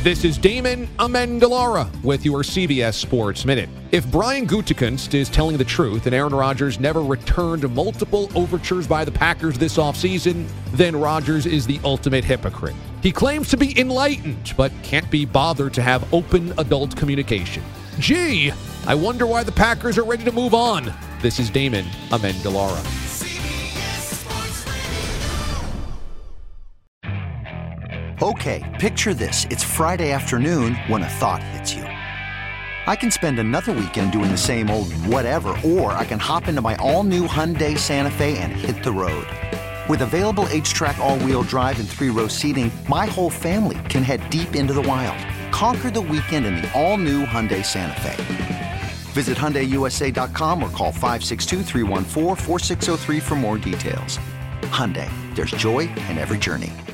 This is Damon Amendolara with your CBS Sports Minute. If Brian Gutekunst is telling the truth and Aaron Rodgers never returned multiple overtures by the Packers this offseason, then Rodgers is the ultimate hypocrite. He claims to be enlightened, but can't be bothered to have open adult communication. Gee, I wonder why the Packers are ready to move on. This is Damon Amendolara. Okay, picture this. It's Friday afternoon when a thought hits you. I can spend another weekend doing the same old whatever, or I can hop into my all-new Hyundai Santa Fe and hit the road. With available H-Track all-wheel drive and 3-row seating, my whole family can head deep into the wild. Conquer the weekend in the all-new Hyundai Santa Fe. Visit HyundaiUSA.com or call 562-314-4603 for more details. Hyundai, there's joy in every journey.